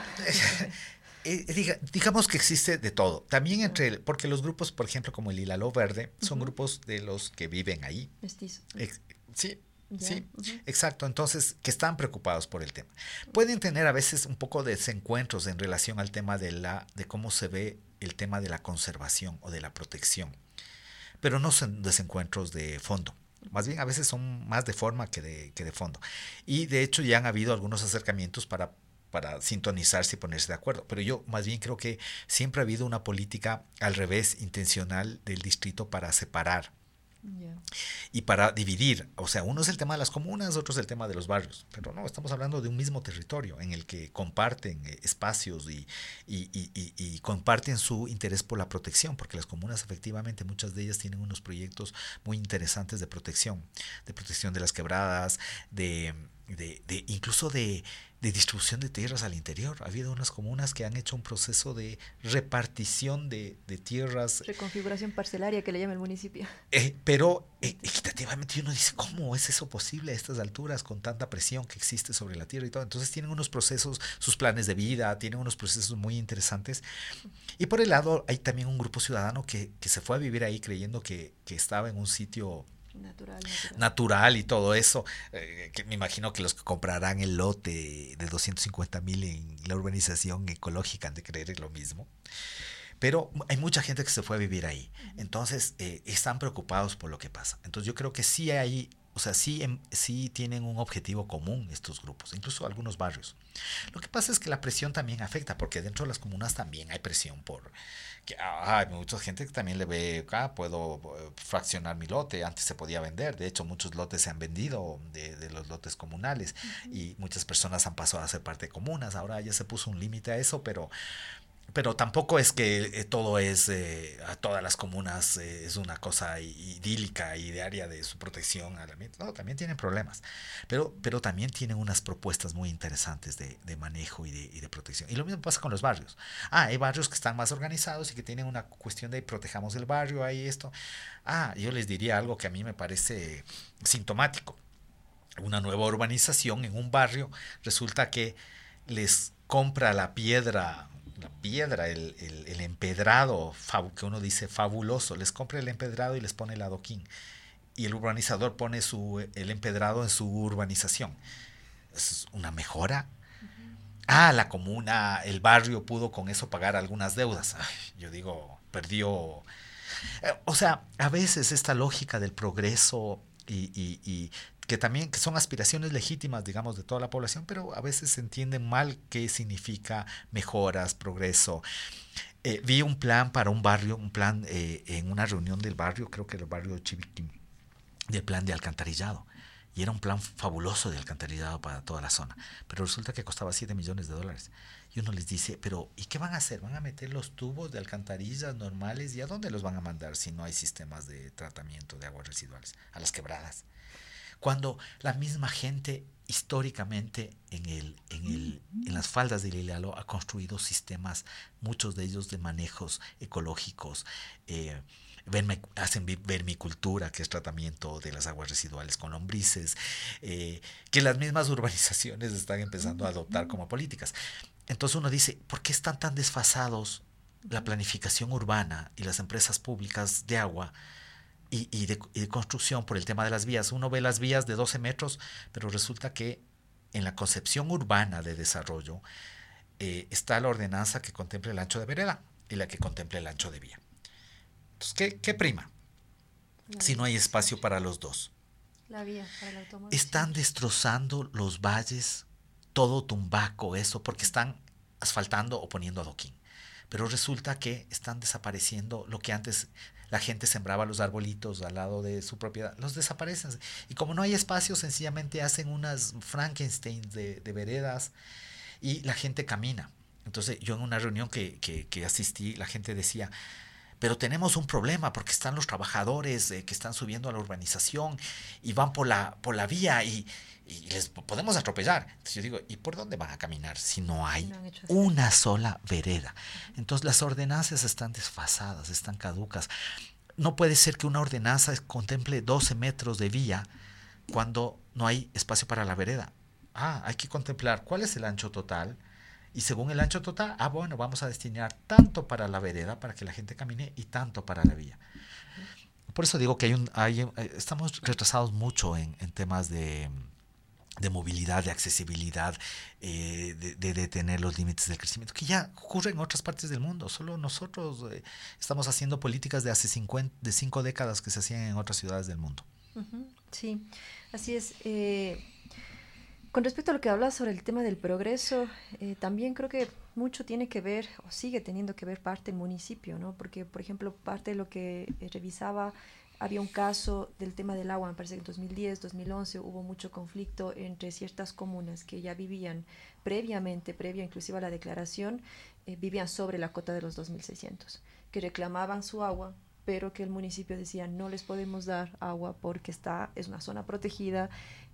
B: Eh, diga, digamos que existe de todo. También entre, porque los grupos, por ejemplo, como el Ilaló Verde, son uh-huh. grupos de los que viven ahí.
A: Mestizos.
B: Ex, sí,
A: yeah.
B: sí,
A: uh-huh.
B: exacto. Entonces, que están preocupados por el tema. Pueden tener a veces un poco de desencuentros en relación al tema de, la, de cómo se ve el tema de la conservación o de la protección. Pero no son desencuentros de fondo. Más bien a veces son más de forma que de, que de fondo. Y de hecho ya han habido algunos acercamientos para, para sintonizarse y ponerse de acuerdo. Pero yo más bien creo que siempre ha habido una política al revés, intencional del distrito para separar. Yeah. Y para dividir, o sea, uno es el tema de las comunas, otro es el tema de los barrios, pero no, estamos hablando de un mismo territorio en el que comparten eh, espacios y, y, y, y, y comparten su interés por la protección, porque las comunas efectivamente, muchas de ellas tienen unos proyectos muy interesantes de protección, de protección de las quebradas, de, de, de incluso de, de distribución de tierras al interior. Ha habido unas comunas que han hecho un proceso de repartición de, de tierras.
A: Reconfiguración parcelaria que le llama el municipio.
B: Eh, pero eh, equitativamente uno dice, ¿cómo es eso posible a estas alturas con tanta presión que existe sobre la tierra y todo? Entonces tienen unos procesos, sus planes de vida, tienen unos procesos muy interesantes. Y por el lado hay también un grupo ciudadano que, que se fue a vivir ahí creyendo que, que estaba en un sitio
A: Natural, natural.
B: natural y todo eso, eh, que me imagino que los que comprarán el lote de doscientos cincuenta mil en la urbanización ecológica han de creer lo mismo, pero hay mucha gente que se fue a vivir ahí, entonces eh, están preocupados por lo que pasa. Entonces yo creo que sí hay O sea, sí, em, sí tienen un objetivo común estos grupos, incluso algunos barrios. Lo que pasa es que la presión también afecta, porque dentro de las comunas también hay presión por que ah, hay mucha gente que también le ve, ah, puedo eh, fraccionar mi lote, antes se podía vender, de hecho muchos lotes se han vendido de, de los lotes comunales uh-huh. y muchas personas han pasado a ser parte de comunas, ahora ya se puso un límite a eso, pero pero tampoco es que eh, todo es, eh, a todas las comunas eh, es una cosa idílica y diaria de su protección al ambiente. No, también tienen problemas, pero, pero también tienen unas propuestas muy interesantes de, de manejo y de, y de protección. Y lo mismo pasa con los barrios. Ah, hay barrios que están más organizados y que tienen una cuestión de protejamos el barrio, hay esto. Ah, yo les diría algo que a mí me parece sintomático. Una nueva urbanización en un barrio, resulta que les compra la piedra la piedra, el, el, el empedrado, fab, que uno dice fabuloso, les compra el empedrado y les pone el adoquín. Y el urbanizador pone su, el empedrado en su urbanización. ¿Es una mejora? Uh-huh. Ah, la comuna, el barrio pudo con eso pagar algunas deudas. Ay, yo digo, perdió... Eh, o sea, a veces esta lógica del progreso y, y, y que también que son aspiraciones legítimas, digamos, de toda la población, pero a veces se entiende mal qué significa mejoras, progreso. Eh, vi un plan para un barrio, un plan eh, en una reunión del barrio, creo que era el barrio de Chiviquín, del plan de alcantarillado. Y era un plan fabuloso de alcantarillado para toda la zona. Pero resulta que costaba siete millones de dólares. Y uno les dice, pero ¿y qué van a hacer? ¿Van a meter los tubos de alcantarillas normales? ¿Y a dónde los van a mandar si no hay sistemas de tratamiento de aguas residuales? A las quebradas. Cuando la misma gente históricamente en, el, en, el, en las faldas del Ilalo ha construido sistemas, muchos de ellos de manejos ecológicos, eh, verme, hacen vermicultura, que es tratamiento de las aguas residuales con lombrices, eh, que las mismas urbanizaciones están empezando a adoptar como políticas. Entonces uno dice, ¿por qué están tan desfasados la planificación urbana y las empresas públicas de agua Y, y, de, y de construcción por el tema de las vías? Uno ve las vías de doce metros, pero resulta que en la concepción urbana de desarrollo eh, está la ordenanza que contempla el ancho de vereda y la que contempla el ancho de vía. Entonces, ¿qué, qué prima? La si no hay espacio para los dos.
A: La vía para el automóvil.
B: Están destrozando los valles, todo Tumbaco, eso, porque están asfaltando o poniendo adoquín. Pero resulta que están desapareciendo lo que antes la gente sembraba los arbolitos al lado de su propiedad, los desaparecen. Y como no hay espacio, sencillamente hacen unas Frankenstein de, de veredas y la gente camina. Entonces yo en una reunión que, que, que asistí, la gente decía, pero tenemos un problema porque están los trabajadores eh, que están subiendo a la urbanización y van por la, por la vía y, y les podemos atropellar. Entonces yo digo, ¿y por dónde van a caminar si no hay no una sola vereda? Entonces las ordenanzas están desfasadas, están caducas. No puede ser que una ordenanza contemple doce metros de vía cuando no hay espacio para la vereda. Ah, hay que contemplar cuál es el ancho total. Y según el ancho total, ah, bueno, vamos a destinar tanto para la vereda, para que la gente camine, y tanto para la vía. Por eso digo que hay un, hay, estamos retrasados mucho en, en temas de, de movilidad, de accesibilidad, eh, de, de detener los límites del crecimiento, que ya ocurre en otras partes del mundo. Solo nosotros eh, estamos haciendo políticas de hace cincuenta, de cinco décadas que se hacían en otras ciudades del mundo.
A: Uh-huh. Sí, así es. Eh... Con respecto a lo que hablas sobre el tema del progreso, eh, también creo que mucho tiene que ver, o sigue teniendo que ver parte del municipio, ¿no? Porque, por ejemplo, parte de lo que eh, revisaba, había un caso del tema del agua, me parece que en dos mil diez, dos mil once hubo mucho conflicto entre ciertas comunas que ya vivían previamente, previa inclusive a la declaración, eh, vivían sobre la cota de los dos mil seiscientos, que reclamaban su agua, pero que el municipio decía no les podemos dar agua porque está, es una zona protegida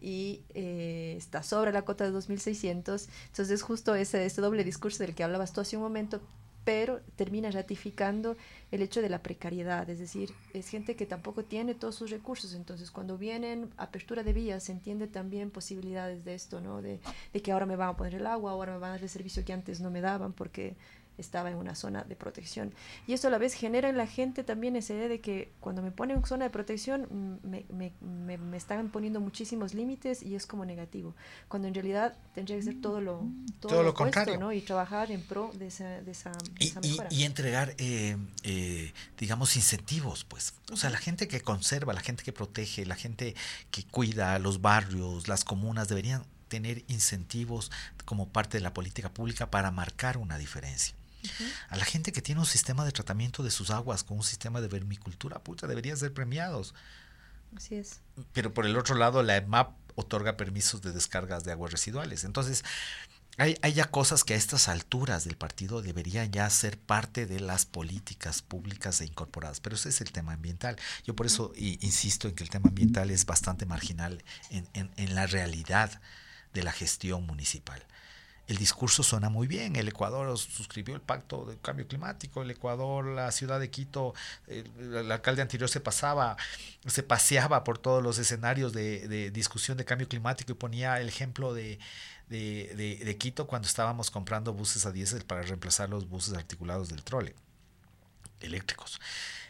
A: y eh, está sobre la cota de dos mil seiscientos. Entonces es justo ese, ese doble discurso del que hablabas tú hace un momento, pero termina ratificando el hecho de la precariedad, es decir, es gente que tampoco tiene todos sus recursos. Entonces cuando vienen apertura de vías se entiende también posibilidades de esto, ¿no? De, de que ahora me van a poner el agua, ahora me van a dar el servicio que antes no me daban porque estaba en una zona de protección. Y esto a la vez genera en la gente también esa idea de que cuando me ponen zona de protección me, me, me, me están poniendo muchísimos límites y es como negativo, cuando en realidad tendría que ser todo lo, todo
B: todo
A: lo,
B: lo
A: opuesto,
B: contrario,
A: ¿no? Y trabajar en pro de esa, de esa, de
B: y,
A: esa
B: y,
A: mejora.
B: y entregar eh, eh, digamos incentivos, pues, o sea, la gente que conserva, la gente que protege, la gente que cuida los barrios, las comunas deberían tener incentivos como parte de la política pública para marcar una diferencia.
A: Uh-huh.
B: A la gente que tiene un sistema de tratamiento de sus aguas con un sistema de vermicultura, puta, deberían ser premiados.
A: Así es.
B: Pero por el otro lado, la E M A P otorga permisos de descargas de aguas residuales. Entonces, hay, hay ya cosas que a estas alturas del partido deberían ya ser parte de las políticas públicas e incorporadas. Pero ese es el tema ambiental. Yo por eso y, insisto en que el tema ambiental es bastante marginal en, en, en la realidad de la gestión municipal. El discurso suena muy bien, el Ecuador suscribió el pacto de cambio climático, el Ecuador, la ciudad de Quito, el, el alcalde anterior se pasaba, se paseaba por todos los escenarios de, de discusión de cambio climático y ponía el ejemplo de, de, de, de Quito cuando estábamos comprando buses a diésel para reemplazar los buses articulados del trole, eléctricos.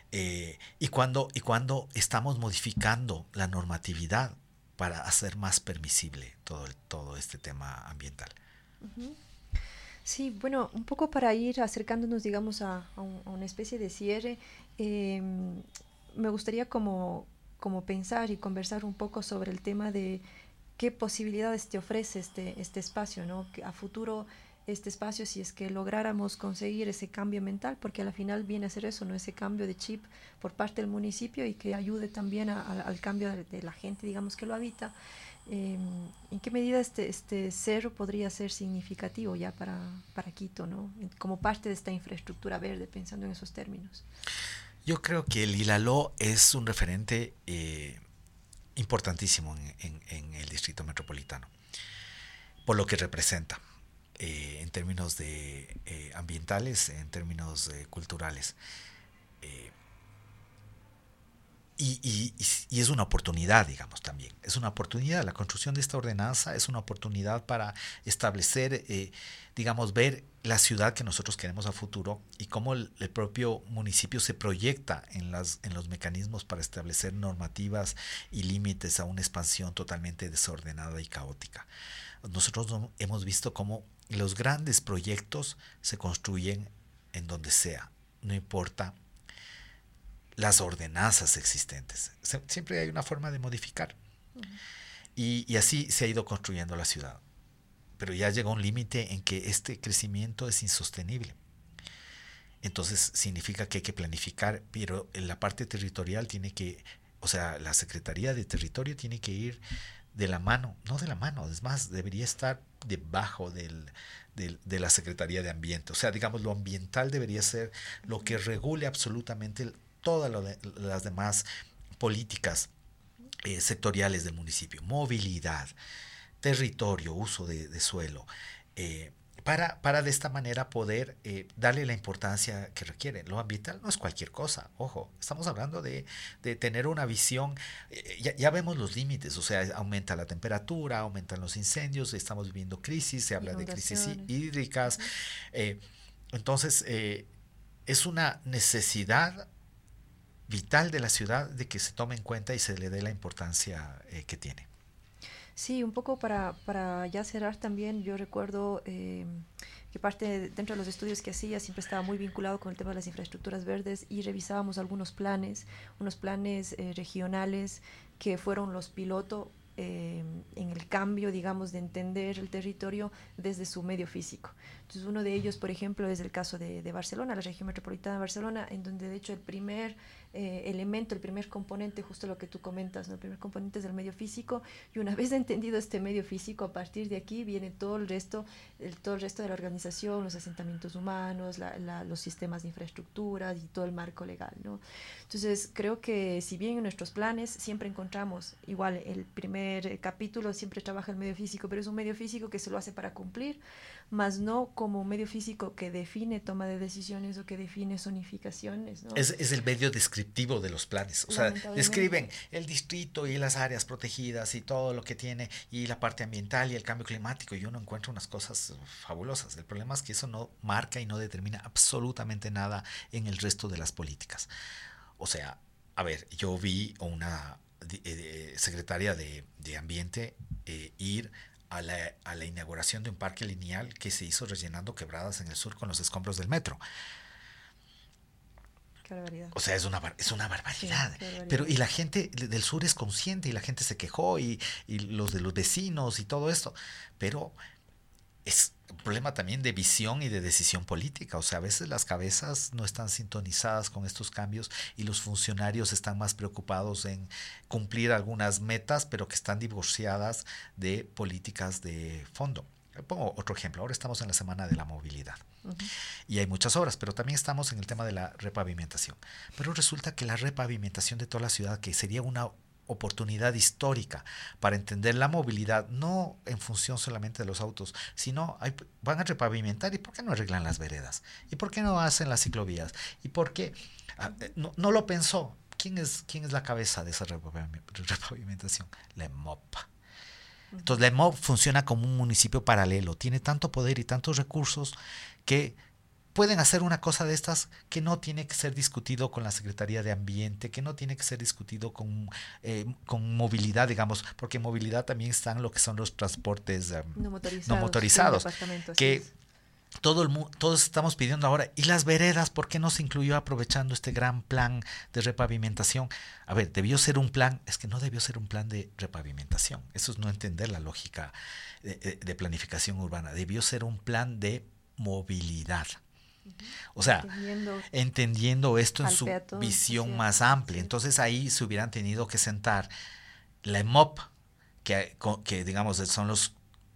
B: Eh, y, cuando, y cuando estamos modificando la normatividad para hacer más permisible todo, el, todo este tema ambiental.
A: Uh-huh. Sí, bueno, un poco para ir acercándonos, digamos, a, a, un, a una especie de cierre, eh, me gustaría como, como pensar y conversar un poco sobre el tema de qué posibilidades te ofrece este, este espacio, ¿no? Que a futuro este espacio, si es que lográramos conseguir ese cambio mental, porque al final viene a ser eso, ¿no? Ese cambio de chip por parte del municipio y que ayude también a, a, al cambio de, de la gente, digamos, que lo habita. Eh, ¿En qué medida este, este cerro podría ser significativo ya para, para Quito, ¿no? Como parte de esta infraestructura verde, pensando en esos términos?
B: Yo creo que el Ilaló es un referente eh, importantísimo en, en, en el distrito metropolitano, por lo que representa eh, en términos de eh, ambientales, en términos eh, culturales. Eh, Y, y, y es una oportunidad, digamos, también. Es una oportunidad. La construcción de esta ordenanza es una oportunidad para establecer, eh, digamos, ver la ciudad que nosotros queremos a futuro y cómo el, el propio municipio se proyecta en, las, en los mecanismos para establecer normativas y límites a una expansión totalmente desordenada y caótica. Nosotros no, hemos visto cómo los grandes proyectos se construyen en donde sea, no importa las ordenanzas existentes. Siempre hay una forma de modificar. Uh-huh. Y, y así se ha ido construyendo la ciudad. Pero ya llegó un límite en que este crecimiento es insostenible. Entonces significa que hay que planificar, pero en la parte territorial tiene que, o sea, la Secretaría de Territorio tiene que ir de la mano, no de la mano, es más, debería estar debajo del, del, de la Secretaría de Ambiente. O sea, digamos, lo ambiental debería ser lo que regule absolutamente el, todas lo de, las demás políticas eh, sectoriales del municipio, movilidad, territorio, uso de, de suelo, eh, para, para de esta manera poder eh, darle la importancia que requiere. Lo ambiental no es cualquier cosa, ojo, estamos hablando de, de tener una visión, eh, ya, ya vemos los límites, o sea, aumenta la temperatura, aumentan los incendios, estamos viviendo crisis, se habla de crisis hídricas, eh, entonces eh, es una necesidad vital de la ciudad de que se tome en cuenta y se le dé la importancia eh, que tiene.
A: Sí, un poco para, para ya cerrar también, yo recuerdo eh, que parte de, dentro de los estudios que hacía siempre estaba muy vinculado con el tema de las infraestructuras verdes y revisábamos algunos planes, unos planes eh, regionales que fueron los piloto eh, en el cambio, digamos, de entender el territorio desde su medio físico. Entonces, uno de ellos, por ejemplo, es el caso de, de Barcelona, la región metropolitana de Barcelona, en donde de hecho el primer eh, elemento, el primer componente, justo lo que tú comentas, ¿no? El primer componente es el medio físico, y una vez entendido este medio físico, a partir de aquí viene todo el resto, el, todo el resto de la organización, los asentamientos humanos, la, la, los sistemas de infraestructuras y todo el marco legal, ¿no? Entonces, creo que si bien en nuestros planes siempre encontramos, igual el primer capítulo siempre trabaja el medio físico, pero es un medio físico que se lo hace para cumplir, más no como medio físico que define toma de decisiones o que define zonificaciones, ¿no?
B: Es, es el medio descriptivo descriptivo de los planes. O sea, describen el distrito y las áreas protegidas y todo lo que tiene y la parte ambiental y el cambio climático y uno encuentra unas cosas fabulosas. El problema es que eso no marca y no determina absolutamente nada en el resto de las políticas. O sea, a ver, yo vi una eh, secretaria de, de Ambiente eh, ir a la, a la inauguración de un parque lineal que se hizo rellenando quebradas en el sur con los escombros del metro.
A: Qué barbaridad.
B: O sea, es una, es una barbaridad.
A: Sí, barbaridad.
B: Pero y la gente del sur es consciente y la gente se quejó y, y los de los vecinos y todo esto. Pero es un problema también de visión y de decisión política. O sea, a veces las cabezas no están sintonizadas con estos cambios y los funcionarios están más preocupados en cumplir algunas metas, pero que están divorciadas de políticas de fondo. Pongo otro ejemplo. Ahora estamos en la Semana de la Movilidad. Uh-huh. Y hay muchas obras, pero también estamos en el tema de la repavimentación. Pero resulta que la repavimentación de toda la ciudad, que sería una oportunidad histórica para entender la movilidad, no en función solamente de los autos, sino hay, van a repavimentar. ¿Y por qué no arreglan las veredas? ¿Y por qué no hacen las ciclovías? ¿Y por qué? Ah, no, no lo pensó. ¿Quién es, quién es la cabeza de esa repavimentación? La EMOP. Entonces la EMOP funciona como un municipio paralelo, tiene tanto poder y tantos recursos que pueden hacer una cosa de estas que no tiene que ser discutido con la Secretaría de Ambiente, que no tiene que ser discutido con, eh, con movilidad, digamos, porque en movilidad también están lo que son los transportes um,
A: no motorizados,
B: no motorizados que
A: es.
B: todo el mundo, todos estamos pidiendo ahora. ¿Y las veredas? ¿Por qué no se incluyó aprovechando este gran plan de repavimentación? A ver, debió ser un plan, es que no debió ser un plan de repavimentación. Eso es no entender la lógica de, de planificación urbana. Debió ser un plan de movilidad. O sea, entendiendo, entendiendo esto en su peatón, visión más amplia. Entonces ahí se hubieran tenido que sentar la EMOP, que, que digamos son los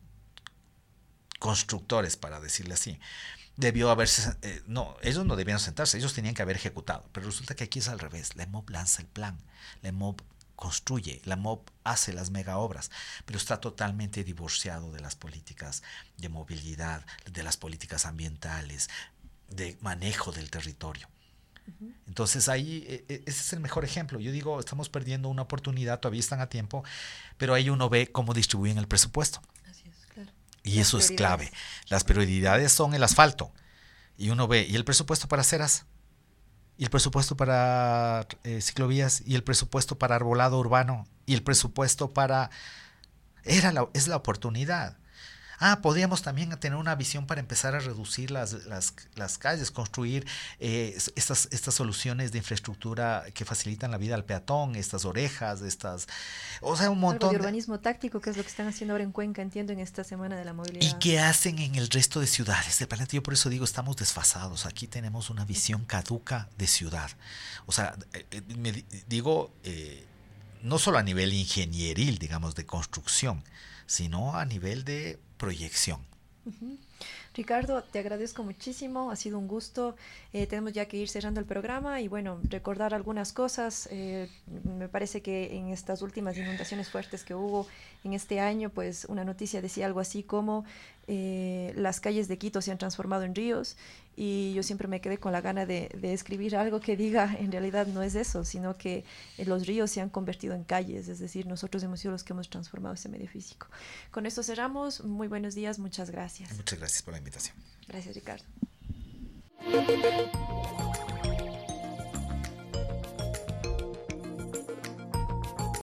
B: constructores, para decirle así. Debió haberse, eh, no, ellos no debían sentarse, ellos tenían que haber ejecutado. Pero resulta que aquí es al revés. La EMOP lanza el plan, la EMOP construye, la EMOP hace las mega obras, pero está totalmente divorciado de las políticas de movilidad, de las políticas ambientales, de manejo del territorio. Uh-huh. Entonces ahí eh, ese es el mejor ejemplo. Yo digo, estamos perdiendo una oportunidad, todavía están a tiempo, pero ahí uno ve cómo distribuyen el presupuesto.
A: Así es, claro.
B: Y eso es clave. Las prioridades son el asfalto. Y uno ve, ¿y el presupuesto para aceras? ¿Y el presupuesto para eh, ciclovías? ¿Y el presupuesto para arbolado urbano? ¿Y el presupuesto para...? Era la, es la oportunidad. Ah, podríamos también tener una visión para empezar a reducir las, las, las calles, construir eh, estas, estas soluciones de infraestructura que facilitan la vida al peatón, estas orejas, estas... O sea, un montón...
A: Algo de urbanismo de... táctico, que es lo que están haciendo ahora en Cuenca, entiendo, en esta Semana de la Movilidad.
B: ¿Y qué hacen en el resto de ciudades del planeta? Yo por eso digo, estamos desfasados. Aquí tenemos una visión caduca de ciudad. O sea, eh, me digo, eh, no solo a nivel ingenieril, digamos, de construcción, sino a nivel de proyección.
A: Uh-huh. Ricardo, te agradezco muchísimo, ha sido un gusto. Eh, tenemos ya que ir cerrando el programa y bueno, recordar algunas cosas. Eh, me parece que en estas últimas inundaciones fuertes que hubo en este año, pues una noticia decía algo así como eh, las calles de Quito se han transformado en ríos, y yo siempre me quedé con la gana de, de escribir algo que diga, en realidad no es eso, sino que eh, los ríos se han convertido en calles, es decir, nosotros hemos sido los que hemos transformado ese medio físico. Con esto cerramos. Muy buenos días, muchas gracias.
B: Muchas gracias por la invitación.
A: Gracias, Ricardo.